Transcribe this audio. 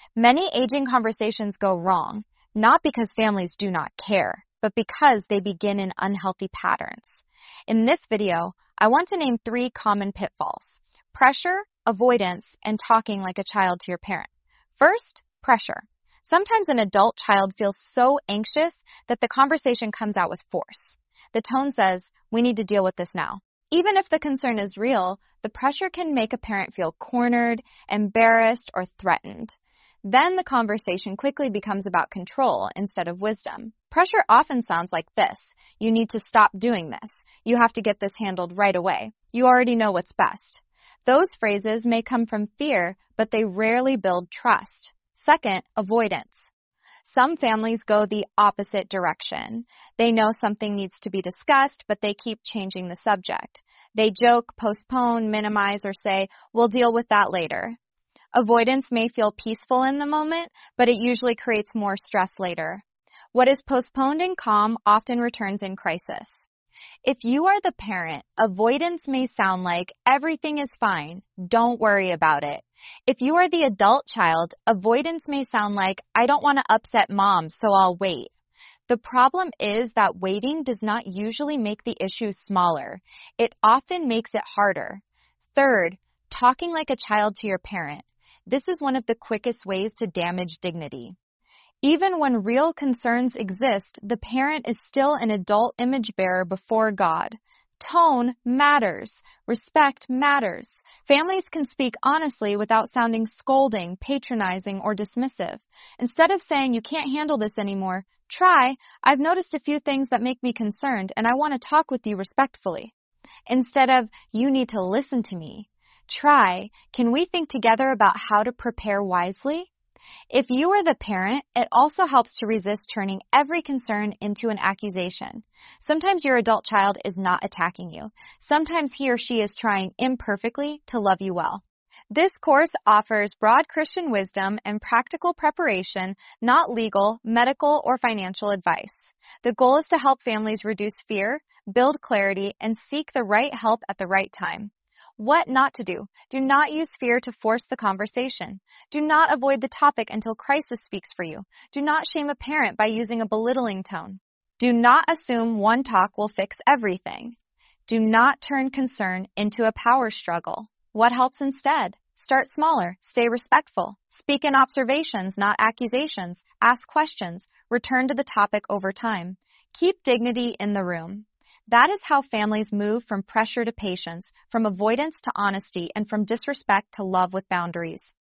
Many aging conversations go wrong, not because families do not care, but because they begin in unhealthy patterns. In this video, I want to name 3 common pitfalls: pressure, avoidance, and talking like a child to your parent. First, pressure. Sometimes an adult child feels so anxious that the conversation comes out with force. The tone says, "We need to deal with this now." Even if the concern is real, the pressure can make a parent feel cornered, embarrassed, or threatened. Then the conversation quickly becomes about control instead of wisdom. Pressure often sounds like this: "You need to stop doing this. You have to get this handled right away. You already know what's best." Those phrases may come from fear, but they rarely build trust. Second, avoidance. Some families go the opposite direction. They know something needs to be discussed, but they keep changing the subject. They joke, postpone, minimize, or say, "We'll deal with that later." Avoidance may feel peaceful in the moment, but it usually creates more stress later. What is postponed in calm often returns in crisis. If you are the parent, avoidance may sound like, "Everything is fine, don't worry about it." If you are the adult child, avoidance may sound like, "I don't want to upset mom, so I'll wait." The problem is that waiting does not usually make the issue smaller. It often makes it harder. Third, talking like a child to your parent. This is one of the quickest ways to damage dignity. Even when real concerns exist, the parent is still an adult image bearer before God. Tone matters. Respect matters. Families can speak honestly without sounding scolding, patronizing, or dismissive. Instead of saying, "You can't handle this anymore," try, "I've noticed a few things that make me concerned, and I want to talk with you respectfully." Instead of, "You need to listen to me," try, "Can we think together about how to prepare wisely?" If you are the parent, it also helps to resist turning every concern into an accusation. Sometimes your adult child is not attacking you. Sometimes he or she is trying imperfectly to love you well. This course offers broad Christian wisdom and practical preparation, not legal, medical, or financial advice. The goal is to help families reduce fear, build clarity, and seek the right help at the right time. What not to do. Do not use fear to force the conversation. Do not avoid the topic until crisis speaks for you. Do not shame a parent by using a belittling tone. Do not assume one talk will fix everything. Do not turn concern into a power struggle. What helps instead? Start smaller. Stay respectful. Speak in observations, not accusations. Ask questions. Return to the topic over time. Keep dignity in the room. That is how families move from pressure to patience, from avoidance to honesty, and from disrespect to love with boundaries.